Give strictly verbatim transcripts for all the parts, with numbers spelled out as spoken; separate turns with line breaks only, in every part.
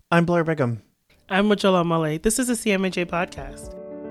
I'm Blair Bigham.
I'm Majola Male. This is a C M A J podcast.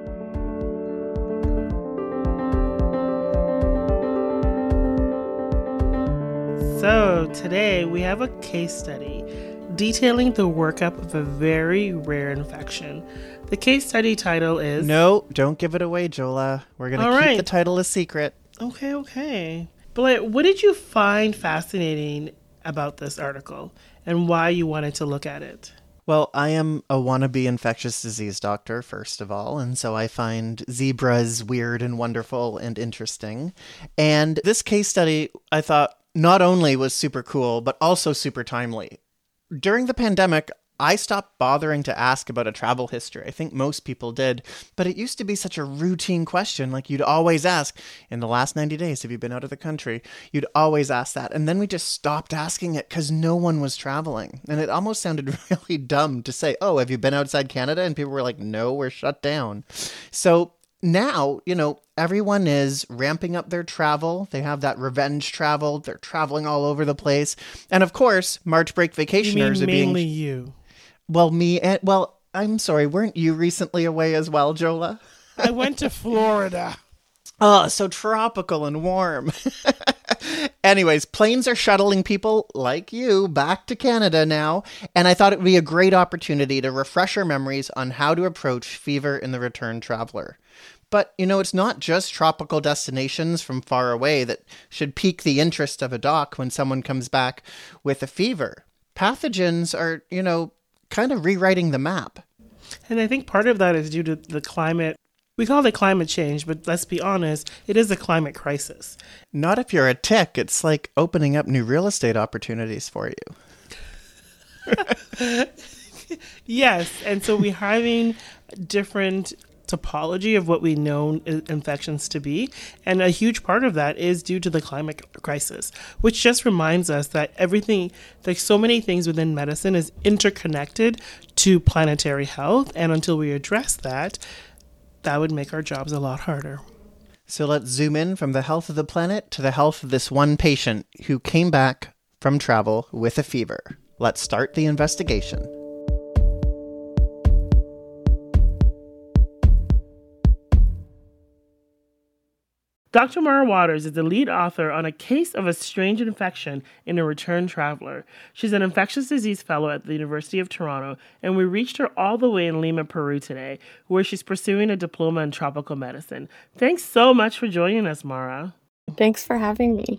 So today we have a case study detailing the workup of a very rare infection. The case study title is...
No, don't give it away, Jola. We're going to keep
right.
the title a secret.
Okay, okay. Blair, what did you find fascinating about this article and why you wanted to look at it?
Well, I am a wannabe infectious disease doctor, first of all, and so I find zebras weird and wonderful and interesting. And this case study, I thought, not only was super cool, but also super timely. During the pandemic, I stopped bothering to ask about a travel history. I think most people did, but it used to be such a routine question. Like, you'd always ask, in the last ninety days, have you been out of the country? You'd always ask that. And then we just stopped asking it because no one was traveling. And it almost sounded really dumb to say, oh, have you been outside Canada? And people were like, no, we're shut down. So now, you know, everyone is ramping up their travel. They have that revenge travel. They're traveling all over the place. And of course, March break vacationers
you mean
are being...
mainly you.
Well, me and... Well, I'm sorry. Weren't you recently away as well, Jola?
I went to Florida.
Oh, so tropical and warm. Anyways, planes are shuttling people like you back to Canada now, and I thought it would be a great opportunity to refresh our memories on how to approach fever in the return traveler. But, you know, it's not just tropical destinations from far away that should pique the interest of a doc when someone comes back with a fever. Pathogens are, you know, kind of rewriting the map.
And I think part of that is due to the climate. We call it climate change, but let's be honest, it is a climate crisis.
Not if you're a tick. It's like opening up new real estate opportunities for you.
Yes, and so we're having different topology of what we know infections to be, and a huge part of that is due to the climate crisis, which just reminds us that everything, like so many things within medicine, is interconnected to planetary health, and until we address that, that would make our jobs a lot harder.
So let's zoom in from the health of the planet to the health of this one patient who came back from travel with a fever. Let's start the investigation.
Doctor Mara Waters is the lead author on a case of a strange infection in a return traveler. She's an infectious disease fellow at the University of Toronto, and we reached her all the way in Lima, Peru today, where she's pursuing a diploma in tropical medicine. Thanks so much for joining us, Mara.
Thanks for having me.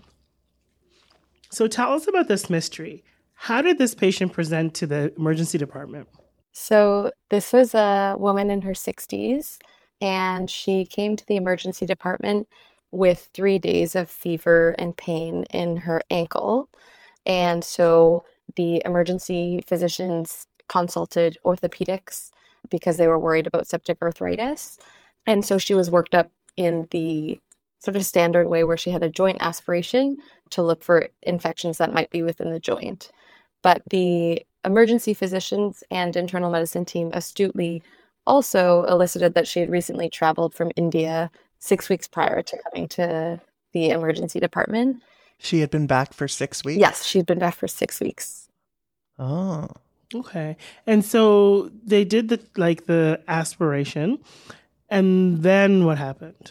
So tell us about this mystery. How did this patient present to the emergency department?
So this was a woman in her sixties, and she came to the emergency department with three days of fever and pain in her ankle. And so the emergency physicians consulted orthopedics because they were worried about septic arthritis. And so she was worked up in the sort of standard way where she had a joint aspiration to look for infections that might be within the joint. But the emergency physicians and internal medicine team astutely also elicited that she had recently traveled from India six weeks prior to coming to the emergency department.
She had been back for six weeks?
Yes, she'd been back for six weeks.
Oh.
Okay. And so they did the like the aspiration, and then what happened?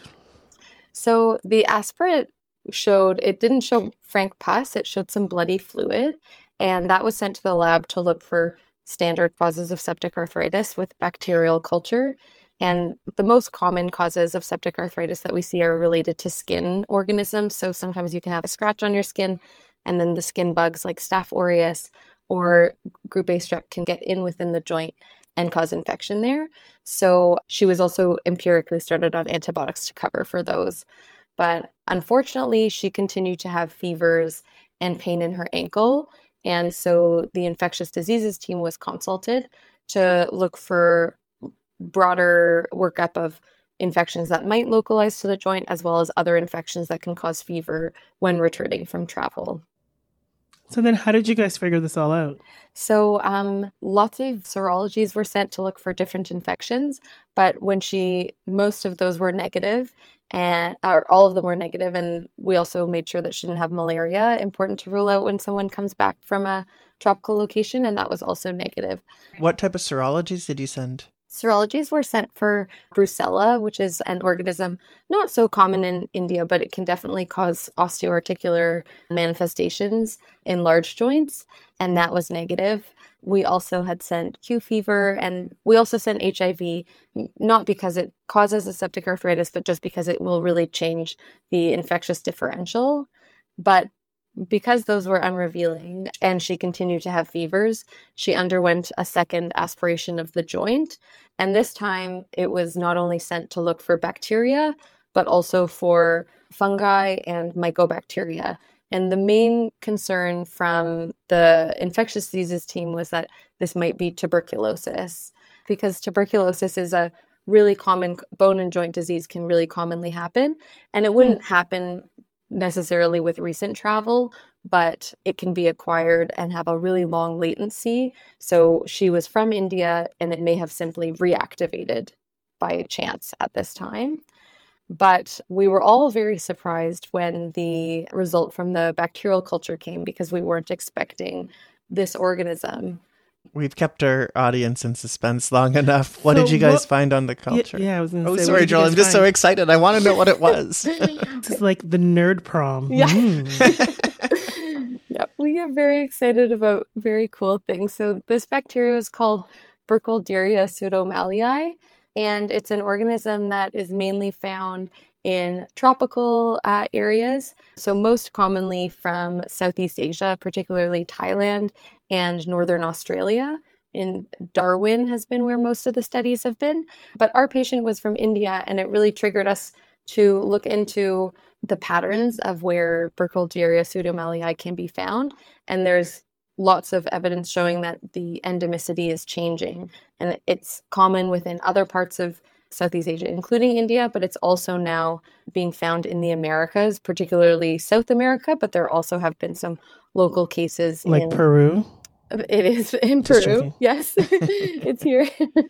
So the aspirate showed, it didn't show frank pus, it showed some bloody fluid, and that was sent to the lab to look for standard causes of septic arthritis with bacterial culture. And the most common causes of septic arthritis that we see are related to skin organisms. So sometimes you can have a scratch on your skin, and then the skin bugs like Staph aureus or group A strep can get in within the joint and cause infection there. So she was also empirically started on antibiotics to cover for those. But unfortunately, she continued to have fevers and pain in her ankle. And so the infectious diseases team was consulted to look for broader workup of infections that might localize to the joint, as well as other infections that can cause fever when returning from travel.
So then how did you guys figure this all out?
So um, lots of serologies were sent to look for different infections, but when she, most of those were negative, and or all of them were negative, and we also made sure that she didn't have malaria. Important to rule out when someone comes back from a tropical location, and that was also negative.
What type of serologies did you send?
Serologies were sent for Brucella, which is an organism not so common in India, but it can definitely cause osteoarticular manifestations in large joints, and that was negative. We also had sent Q fever, and we also sent H I V, not because it causes a septic arthritis, but just because it will really change the infectious differential. But because those were unrevealing and she continued to have fevers, she underwent a second aspiration of the joint. And this time it was not only sent to look for bacteria, but also for fungi and mycobacteria. And the main concern from the infectious diseases team was that this might be tuberculosis, because tuberculosis is a really common bone and joint disease, can really commonly happen. And it wouldn't happen necessarily with recent travel, but it can be acquired and have a really long latency. So she was from India, and it may have simply reactivated by chance at this time. But we were all very surprised when the result from the bacterial culture came, because we weren't expecting this organism.
We've kept our audience in suspense long enough. What
So
did you guys
what-
find on the culture?
Yeah, yeah, I was going to
Oh,
say. what
sorry,
did you
Joel.
guys
I'm just so
find?
excited. I want to know what it was.
This is like the nerd prom.
Yeah.
Mm.
Yep, we get very excited about very cool things. So this bacteria is called Burkholderia pseudomallei, and it's an organism that is mainly found in tropical uh, areas. So most commonly from Southeast Asia, particularly Thailand and Northern Australia. In Darwin has been where most of the studies have been. But our patient was from India, and it really triggered us to look into the patterns of where Burkholderia pseudomallei can be found. And there's lots of evidence showing that the endemicity is changing. And it's common within other parts of Southeast Asia, including India, but it's also now being found in the Americas, particularly South America, but there also have been some local cases
Like
in
Peru.
it is in
Just
Peru.
joking.
Yes, it's here.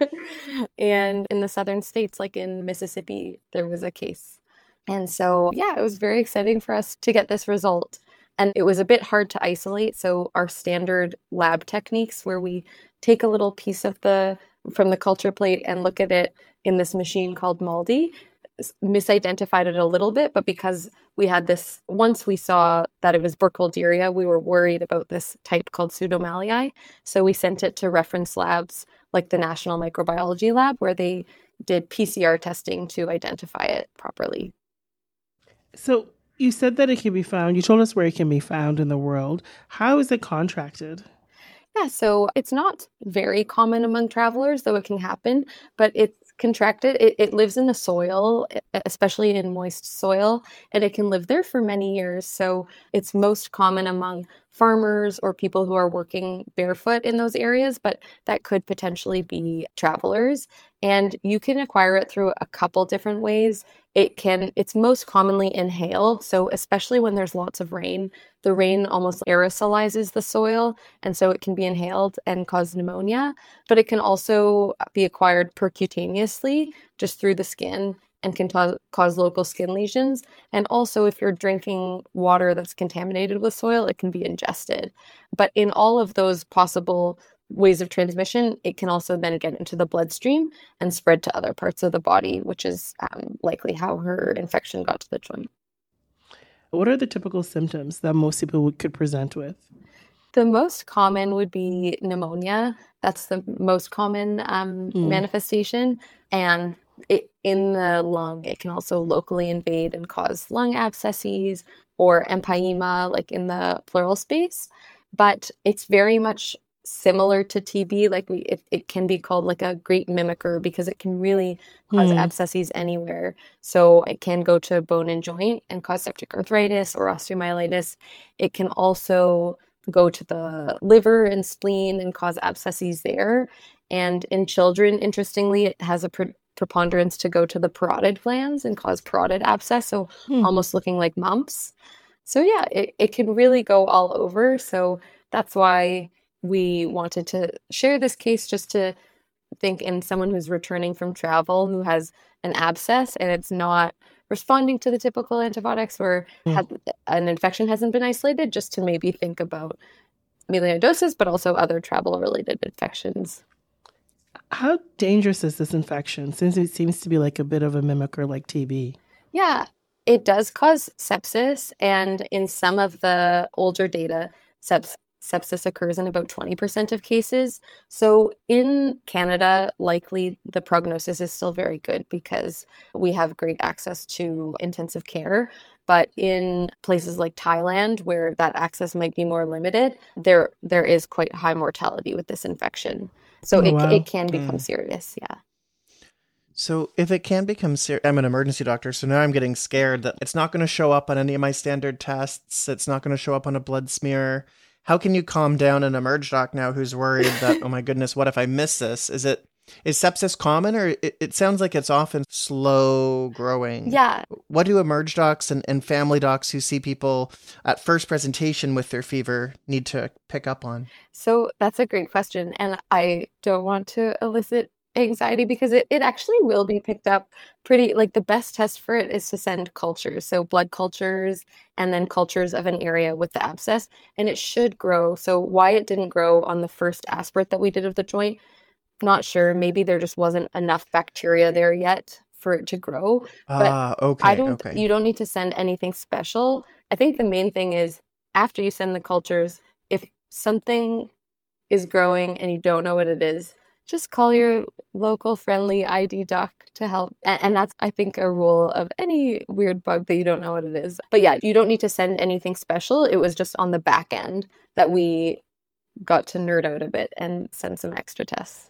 And in the southern states, like in Mississippi, there was a case. And so, yeah, it was very exciting for us to get this result. And it was a bit hard to isolate. So our standard lab techniques, where we take a little piece of the from the culture plate and look at it in this machine called MALDI, misidentified it a little bit, but because we had this, once we saw that it was Burkholderia, we were worried about this type called pseudomallei. So we sent it to reference labs like the National Microbiology Lab, where they did P C R testing to identify it properly.
So you said that it can be found. You told us where it can be found in the world. How is it contracted?
Yeah, so it's not very common among travelers, though it can happen, but it's contracted. It, it lives in the soil, especially in moist soil, and it can live there for many years. So it's most common among farmers or people who are working barefoot in those areas, but that could potentially be travelers. And you can acquire it through a couple different ways. It can, it's most commonly inhaled. So especially when there's lots of rain, the rain almost aerosolizes the soil. And so it can be inhaled and cause pneumonia, but it can also be acquired percutaneously, just through the skin, and can ta- cause local skin lesions. And also, if you're drinking water that's contaminated with soil, it can be ingested. But in all of those possible ways of transmission, it can also then get into the bloodstream and spread to other parts of the body, which is um, likely how her infection got to the joint.
What are the typical symptoms that most people would, could present with?
The most common would be pneumonia. That's the most common um,
Mm.
manifestation. And it, in the lung, it can also locally invade and cause lung abscesses or empyema, like in the pleural space. But it's very much similar to T B. Like we, it, it can be called like a great mimicker, because it can really cause
Hmm.
abscesses anywhere. So it can go to bone and joint and cause septic arthritis or osteomyelitis. It can also go to the liver and spleen and cause abscesses there. And in children, interestingly, it has a pre- preponderance to go to the parotid glands and cause parotid abscess, so
Hmm.
almost looking like mumps. So yeah, it, it can really go all over. So that's why we wanted to share this case, just to think in someone who's returning from travel who has an abscess and it's not responding to the typical antibiotics, or
Mm.
had, an infection hasn't been isolated, just to maybe think about melioidosis, but also other travel-related infections.
How dangerous is this infection, since it seems to be like a bit of a mimicker like T B?
Yeah, it does cause sepsis, and in some of the older data, seps- sepsis occurs in about twenty percent of cases. So in Canada, likely the prognosis is still very good because we have great access to intensive care. But in places like Thailand, where that access might be more limited, there there is quite high mortality with this infection. So
Oh,
it
wow.
it can become
Mm.
serious, yeah.
So if it can become serious, I'm an emergency doctor, so now I'm getting scared that it's not going to show up on any of my standard tests. It's not going to show up on a blood smear. How can you calm down an emerg doc now who's worried that, oh my goodness, what if I miss this? Is it is sepsis common, or it, it sounds like it's often slow growing?
Yeah,
What do emerg docs and, and family docs who see people at first presentation with their fever need to pick up on?
so that's a great question. And I don't want to elicit anxiety because it, it actually will be picked up pretty, like the best test for it is to send cultures. So blood cultures and then cultures of an area with the abscess, and it should grow. So why it didn't grow on the first aspirate that we did of the joint, not sure. Maybe there just wasn't enough bacteria there yet for it to grow. But
Ah, okay,
I don't,
okay.
you don't need to send anything special. I think the main thing is after you send the cultures, if something is growing and you don't know what it is, just call your local friendly I D doc to help. And, and that's, I think, a rule of any weird bug that you don't know what it is. But yeah, you don't need to send anything special. It was just on the back end that we got to nerd out a bit and send some extra tests.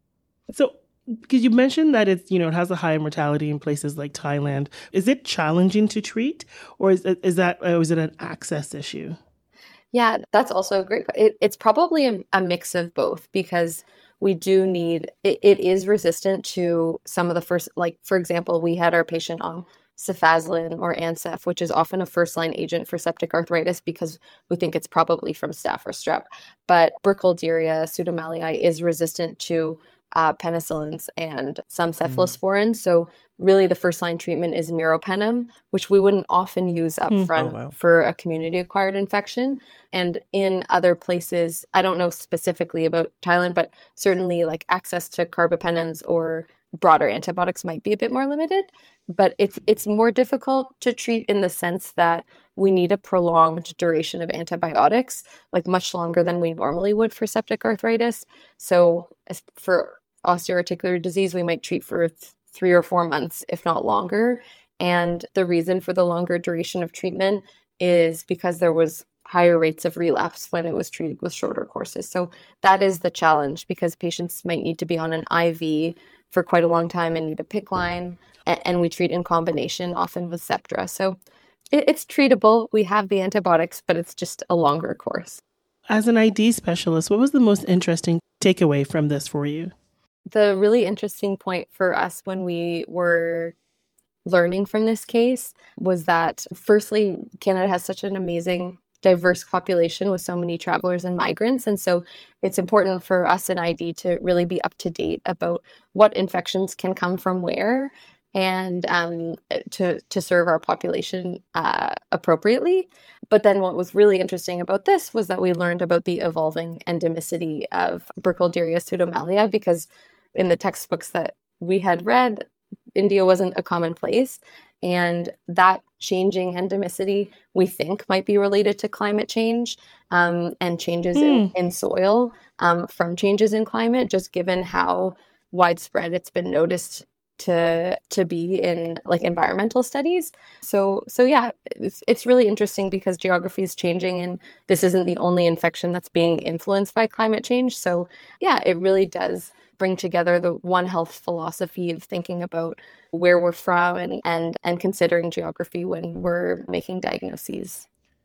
So, because you mentioned that it's, you know, it has a high mortality in places like Thailand. Is it challenging to treat, or is it, is that, or is it an access issue?
Yeah, that's also a great. It, it's probably a, a mix of both because we do need. It, it is resistant to some of the first, like for example, we had our patient on cefazolin or Ancef, which is often a first-line agent for septic arthritis because we think it's probably from staph or strep. But Burkholderia pseudomallei is resistant to uh, penicillins and some cephalosporins. So really the first-line treatment is meropenem, which we wouldn't often use up
Hmm.
front
Oh, wow.
for a community-acquired infection. And in other places, I don't know specifically about Thailand, but certainly like access to carbapenems or broader antibiotics might be a bit more limited, but it's it's more difficult to treat in the sense that we need a prolonged duration of antibiotics, like much longer than we normally would for septic arthritis. So as for osteoarticular disease, we might treat for th- three or four months, if not longer. And the reason for the longer duration of treatment is because there was higher rates of relapse when it was treated with shorter courses. So that is the challenge because patients might need to be on an I V for quite a long time and need a PICC line, and, and we treat in combination often with Septra. So it, it's treatable. We have the antibiotics, but it's just a longer course.
As an I D specialist, what was the most interesting takeaway from this for you?
The really interesting point for us when we were learning from this case was that, firstly, Canada has such an amazing diverse population with so many travelers and migrants. And so it's important for us in I D to really be up to date about what infections can come from where and um, to, to serve our population uh, appropriately. But then what was really interesting about this was that we learned about the evolving endemicity of Burkholderia pseudomallei because in the textbooks that we had read, India wasn't a common place. And that changing endemicity, we think, might be related to climate change um, and changes
Hmm.
in, in soil um, from changes in climate, just given how widespread it's been noticed to to be in like environmental studies. So so yeah, it's, it's really interesting because geography is changing and this isn't the only infection that's being influenced by climate change. So yeah, it really does bring together the One Health philosophy of thinking about where we're from and, and, and considering geography when we're making diagnoses.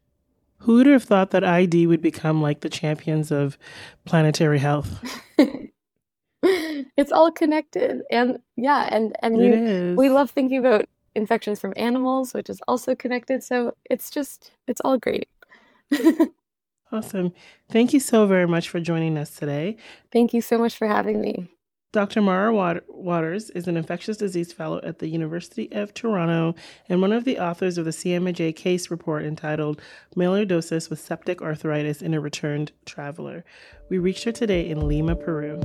Who would have thought that I D would become like the champions of planetary health?
It's all connected. And yeah, and, and
It
we,
is.
we love thinking about infections from animals, which is also connected. So it's just, it's all great.
Awesome. Thank you so very much for joining us today.
Thank you so much for having me.
Doctor Mara Wat- Waters is an infectious disease fellow at the University of Toronto and one of the authors of the C M A J case report entitled Melioidosis with Septic Arthritis in a Returned Traveler. We reached her today in Lima, Peru.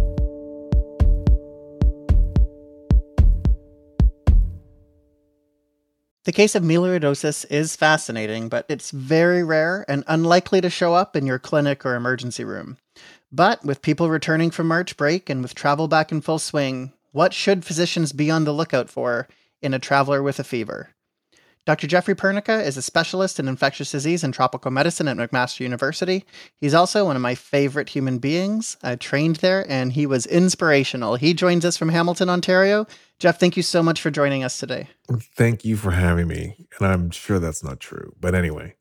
The case of melioidosis is fascinating, but it's very rare and unlikely to show up in your clinic or emergency room. But with people returning from March break and with travel back in full swing, what should physicians be on the lookout for in a traveler with a fever? Doctor Jeffrey Pernica is a specialist in infectious disease and tropical medicine at McMaster University. He's also one of my favorite human beings. I trained there, and he was inspirational. He joins us from Hamilton, Ontario. Jeff, thank you so much for joining us today.
Thank you for having me. And I'm sure that's not true. But anyway.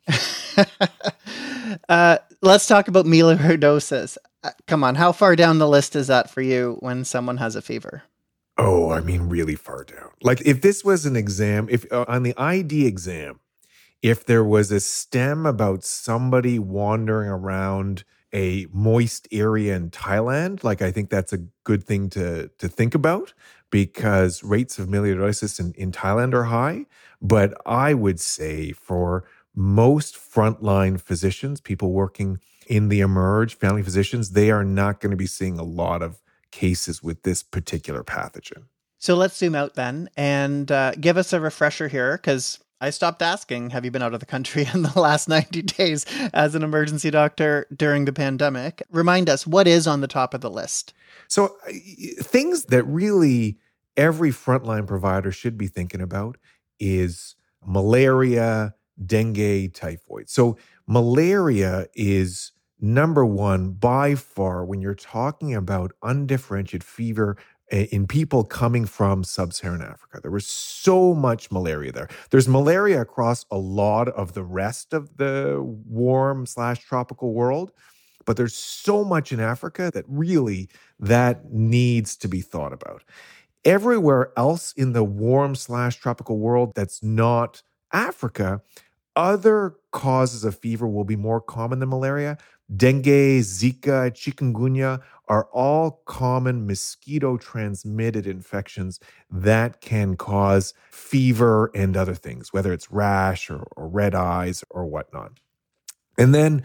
uh, let's talk about melioidosis. Uh, come on, how far down the list is that for you when someone has a fever?
Oh, I mean, really far down. Like if this was an exam, if uh, on the I D exam, if there was a stem about somebody wandering around a moist area in Thailand, like I think that's a good thing to, to think about because rates of melioidosis in, in Thailand are high. But I would say for most frontline physicians, people working in the emerge, family physicians, they are not going to be seeing a lot of cases with this particular pathogen.
So let's zoom out then and uh, give us a refresher here, because I stopped asking, have you been out of the country in the last ninety days as an emergency doctor during the pandemic? Remind us, what is on the top of the list?
So uh, things that really every frontline provider should be thinking about is malaria, dengue, typhoid. So malaria is number one, by far, when you're talking about undifferentiated fever in people coming from sub-Saharan Africa. There was so much malaria there. There's malaria across a lot of the rest of the warm slash tropical world, but there's so much in Africa that really that needs to be thought about. Everywhere else in the warm slash tropical world that's not Africa, other causes of fever will be more common than malaria. Dengue, Zika, chikungunya are all common mosquito-transmitted infections that can cause fever and other things, whether it's rash or, or red eyes or whatnot. And then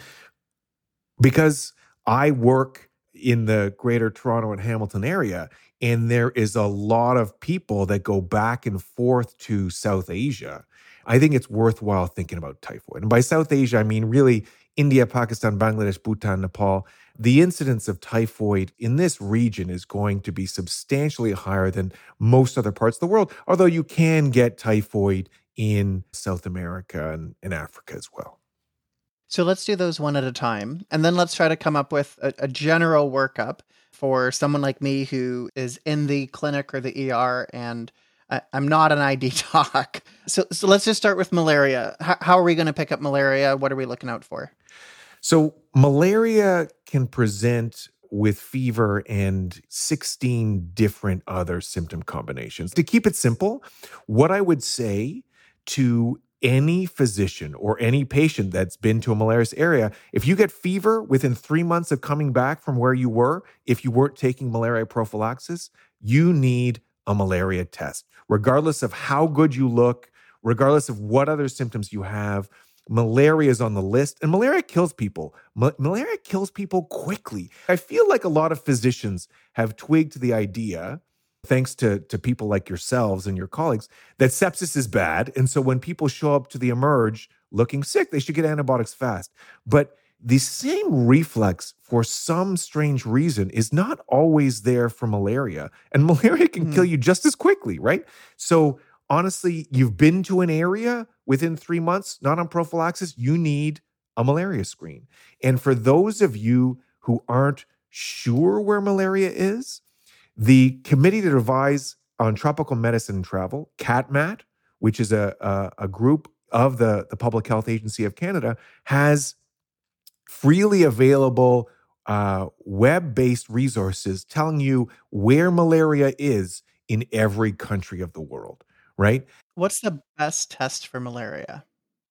because I work in the greater Toronto and Hamilton area, and there is a lot of people that go back and forth to South Asia, I think it's worthwhile thinking about typhoid. And by South Asia, I mean really India, Pakistan, Bangladesh, Bhutan, Nepal. The incidence of typhoid in this region is going to be substantially higher than most other parts of the world, although you can get typhoid in South America and, and Africa as well.
So let's do those one at a time, and then let's try to come up with a, a general workup for someone like me who is in the clinic or the E R, and I, I'm not an I D doc. So, so let's just start with malaria. How, how are we going to pick up malaria? What are we looking out for?
So malaria can present with fever and sixteen different other symptom combinations. To keep it simple, what I would say to any physician or any patient that's been to a malarious area, if you get fever within three months of coming back from where you were, if you weren't taking malaria prophylaxis, you need a malaria test. Regardless of how good you look, regardless of what other symptoms you have, malaria is on the list, and malaria kills people. Ma- malaria kills people quickly. I feel like a lot of physicians have twigged to the idea, thanks to, to people like yourselves and your colleagues, that sepsis is bad. And so when people show up to the emerge looking sick, they should get antibiotics fast. But the same reflex, for some strange reason, is not always there for malaria. And malaria can mm. kill you just as quickly, right? So honestly, you've been to an area within three months, not on prophylaxis, you need a malaria screen. And for those of you who aren't sure where malaria is, the Committee to Advise on Tropical Medicine and Travel, CATMAT, which is a, a, a group of the, the Public Health Agency of Canada, has freely available uh, web-based resources telling you where malaria is in every country of the world, right?
What's the best test for malaria?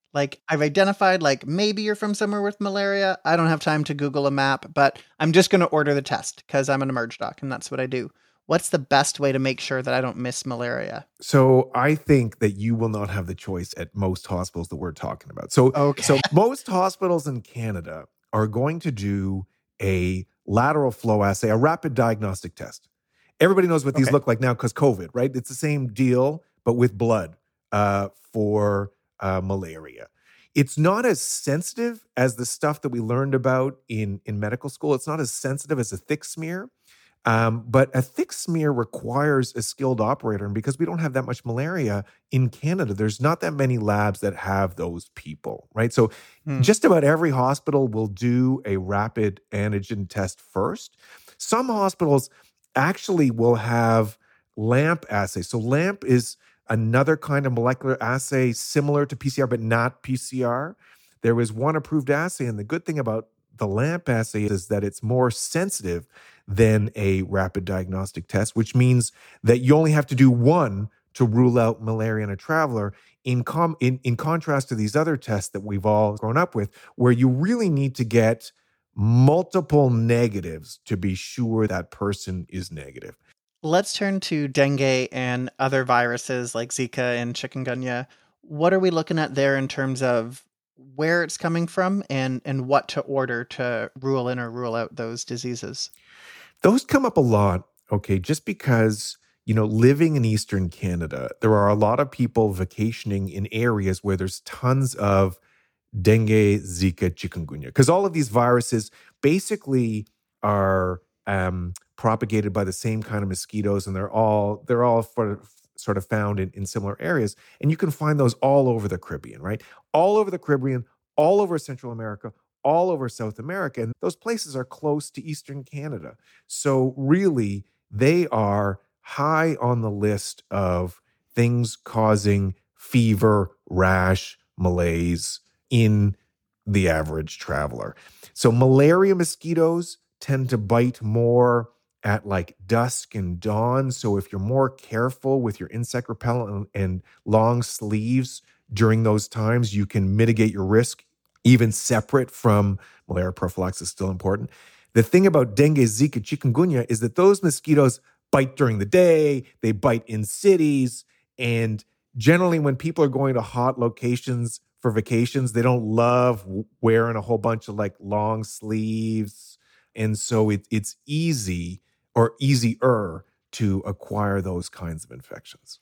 Like, I've identified, like, maybe you're from somewhere with malaria. I don't have time to Google a map, but I'm just going to order the test because I'm an emerge doc and that's what I do. What's the best way to make sure that I don't miss malaria?
So I think that you will not have the choice at most hospitals that we're talking about. So,
Okay.
so most hospitals in Canada are going to do a lateral flow assay, a rapid diagnostic test. Everybody knows what these
Okay.
look like now because COVID, right? It's the same deal, but with blood uh, for uh, malaria. It's not as sensitive as the stuff that we learned about in, in medical school. It's not as sensitive as a thick smear. Um, but a thick smear requires a skilled operator. And because we don't have that much malaria in Canada, there's not that many labs that have those people, right? So
Hmm.
just about every hospital will do a rapid antigen test first. Some hospitals actually will have LAMP assays. So LAMP is another kind of molecular assay similar to P C R, but not P C R. There is one approved assay. And the good thing about the LAMP assay is that it's more sensitive than a rapid diagnostic test, which means that you only have to do one to rule out malaria in a traveler, in, com- in, in contrast to these other tests that we've all grown up with, where you really need to get multiple negatives to be sure that person is negative.
Let's turn to dengue and other viruses like Zika and chikungunya. What are we looking at there in terms of where it's coming from and, and what to order to rule in or rule out those diseases?
Those come up a lot, okay, just because, you know, living in Eastern Canada, there are a lot of people vacationing in areas where there's tons of dengue, Zika, chikungunya, because all of these viruses basically are um, propagated by the same kind of mosquitoes, and they're all they're all for, sort of found in, in similar areas. And you can find those all over the Caribbean, right? All over the Caribbean, all over Central America, all over South America. And those places are close to Eastern Canada. So really, they are high on the list of things causing fever, rash, malaise in the average traveler. So malaria mosquitoes tend to bite more at like dusk and dawn. So if you're more careful with your insect repellent and, and long sleeves during those times, you can mitigate your risk. Even separate from malaria prophylaxis is still important. The thing about dengue, Zika, chikungunya is that those mosquitoes bite during the day, they bite in cities, and generally when people are going to hot locations for vacations, they don't love wearing a whole bunch of like long sleeves. And so it, it's easy or easier to acquire those kinds of infections.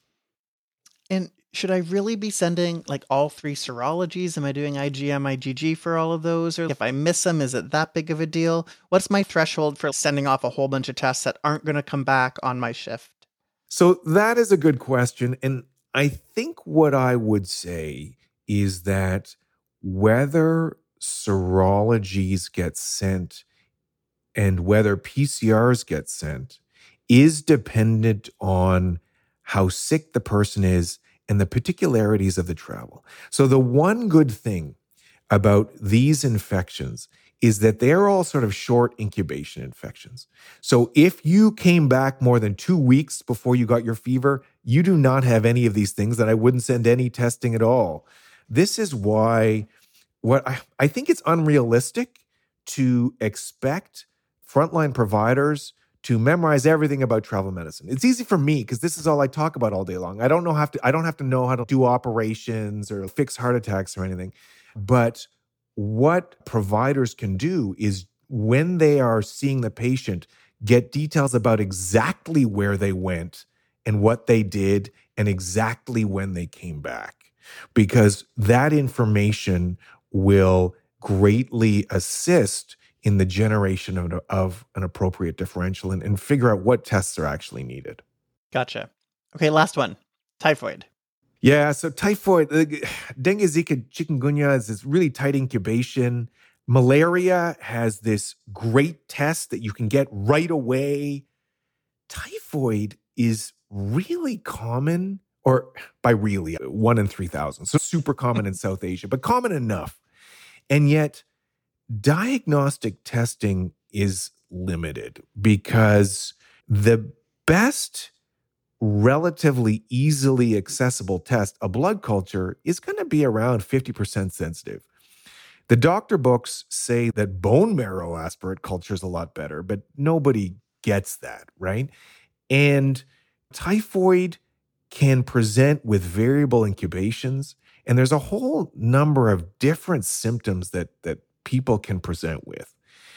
And should I really be sending like all three serologies? Am I doing I G M, I G G for all of those? Or if I miss them, is it that big of a deal? What's my threshold for sending off a whole bunch of tests that aren't going to come back on my shift?
So that is a good question. And I think what I would say is that whether serologies get sent and whether P C Rs get sent is dependent on how sick the person is and the particularities of the travel. So the one good thing about these infections is that they're all sort of short incubation infections. So if you came back more than two weeks before you got your fever, you do not have any of these things, that I wouldn't send any testing at all. This is why what I, I think it's unrealistic to expect frontline providers to memorize everything about travel medicine. It's easy for me because this is all I talk about all day long. I don't know have to I don't have to know how to do operations or fix heart attacks or anything. But what providers can do is when they are seeing the patient, get details about exactly where they went and what they did and exactly when they came back. Because that information will greatly assist in the generation of, of an appropriate differential and, and figure out what tests are actually needed.
Gotcha. Okay, last one. Typhoid.
Yeah, so typhoid, uh, dengue, Zika, chikungunya is this really tight incubation. Malaria has this great test that you can get right away. Typhoid is really common, or by really, one in three thousand. So super common in South Asia, but common enough. And yet, diagnostic testing is limited because the best relatively easily accessible test, a blood culture is going to be around fifty percent sensitive. The doctor books say that bone marrow aspirate culture is a lot better, but nobody gets that, right? And typhoid can present with variable incubations, and there's a whole number of different symptoms that, that people can present with.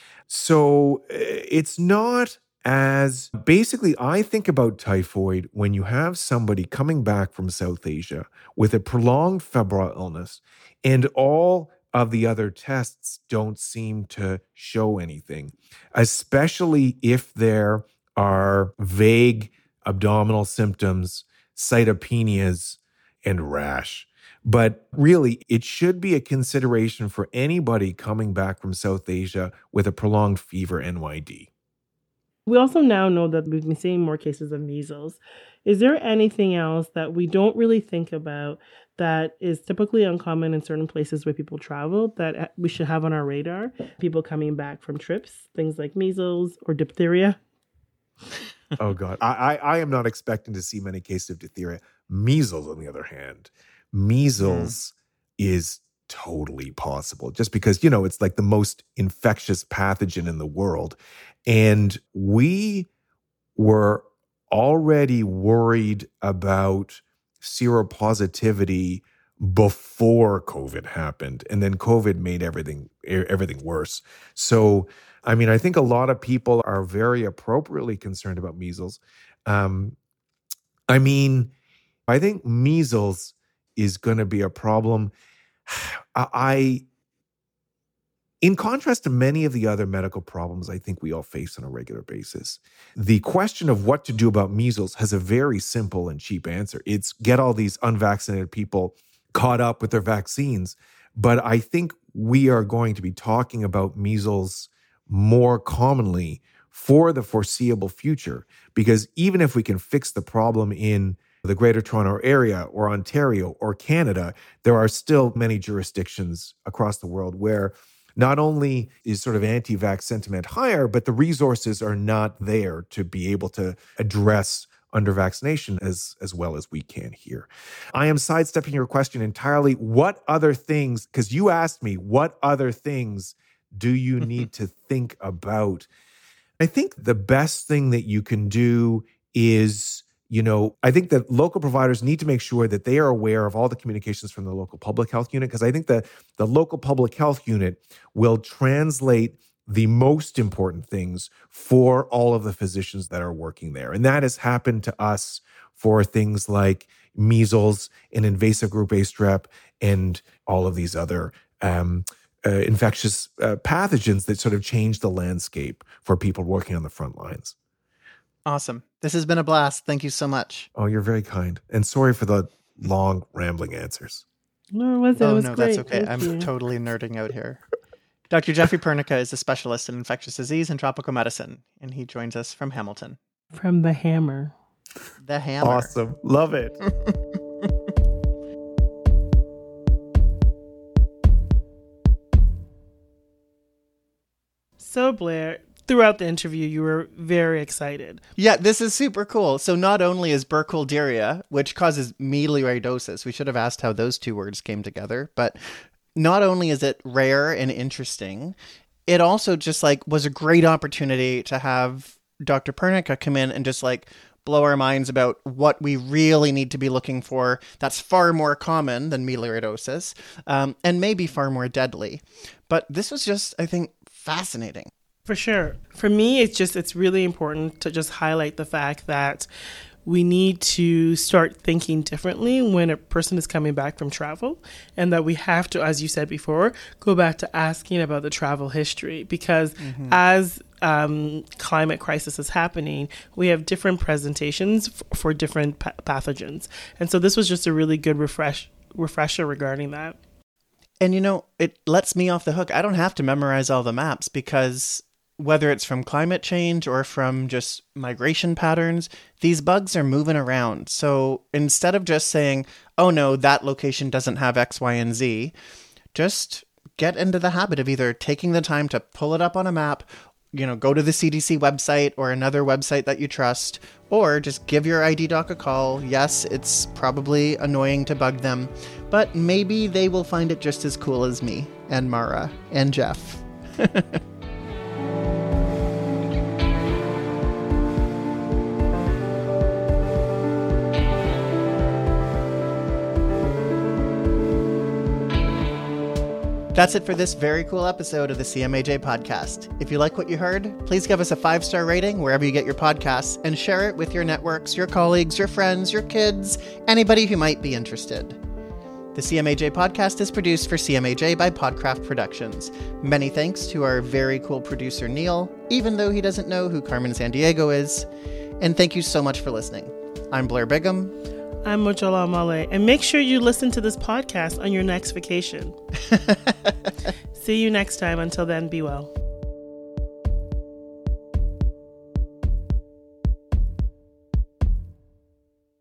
So it's not as, basically, I think about typhoid when you have somebody coming back from South Asia with a prolonged febrile illness, and all of the other tests don't seem to show anything, especially if there are vague abdominal symptoms, cytopenias, and rash. But really, it should be a consideration for anybody coming back from South Asia with a prolonged fever N Y D.
We also now know that we've been seeing more cases of measles. Is there anything else that we don't really think about that is typically uncommon in certain places where people travel that we should have on our radar? People coming back from trips, things like measles or diphtheria?
Oh, God. I, I, I am not expecting to see many cases of diphtheria. Measles, on the other hand, measles mm. is totally possible just because, you know, it's like the most infectious pathogen in the world. And we were already worried about seropositivity before COVID happened. And then COVID made everything, everything worse. So, I mean, I think a lot of people are very appropriately concerned about measles. Um, I mean, I think measles is going to be a problem. I, in contrast to many of the other medical problems I think we all face on a regular basis, the question of what to do about measles has a very simple and cheap answer. It's get all these unvaccinated people caught up with their vaccines. But I think we are going to be talking about measles more commonly for the foreseeable future, because even if we can fix the problem in the Greater Toronto Area or Ontario or Canada, there are still many jurisdictions across the world where not only is sort of anti-vax sentiment higher, but the resources are not there to be able to address under vaccination as, as well as we can here. I am sidestepping your question entirely. What other things, because you asked me, what other things do you need to think about? I think the best thing that you can do is, you know, I think that local providers need to make sure that they are aware of all the communications from the local public health unit, because I think that the local public health unit will translate the most important things for all of the physicians that are working there. And that has happened to us for things like measles and invasive group A strep and all of these other um, uh, infectious uh, pathogens that sort of change the landscape for people working on the front lines.
Awesome. This has been a blast. Thank you so much.
Oh, you're very kind. And sorry for the long, rambling answers.
No, it wasn't.
Oh,
it was
no,
great.
that's okay.
Thank
I'm
you.
totally nerding out here. Doctor Jeffrey Pernica is a specialist in infectious disease and tropical medicine, and he joins us from Hamilton.
From the Hammer.
The Hammer.
Awesome. Love it.
So, Blair, throughout the interview, you were very excited.
Yeah, this is super cool. So not only is Burkholderia, which causes melioidosis, we should have asked how those two words came together, but not only is it rare and interesting, it also just like was a great opportunity to have Doctor Pernica come in and just like blow our minds about what we really need to be looking for that's far more common than melioidosis, um, and maybe far more deadly. But this was just, I think, fascinating.
For sure. For me, it's just, it's really important to just highlight the fact that we need to start thinking differently when a person is coming back from travel, and that we have to, as you said before, go back to asking about the travel history, because mm-hmm. as um, climate crisis is happening, we have different presentations f- for different pa- pathogens. And so this was just a really good refresh refresher regarding that.
And, you know, it lets me off the hook. I don't have to memorize all the maps, because whether it's from climate change or from just migration patterns, these bugs are moving around. So instead of just saying, oh no, that location doesn't have X, Y, and Z, just get into the habit of either taking the time to pull it up on a map you know, go to the C D C website or another website that you trust, or just give your I D doc a call. Yes, it's probably annoying to bug them, but maybe they will find it just as cool as me and Mara and Jeff. That's it for this very cool episode of the C M A J podcast. If you like what you heard, please give us a five-star rating wherever you get your podcasts and share it with your networks, your colleagues, your friends, your kids, anybody who might be interested. The C M A J podcast is produced for C M A J by Podcraft Productions. Many thanks to our very cool producer, Neil, even though he doesn't know who Carmen Sandiego is. And thank you so much for listening. I'm Blair Bigham.
I'm Mojola Amale, and make sure you listen to this podcast on your next vacation. See you next time. Until then, be well.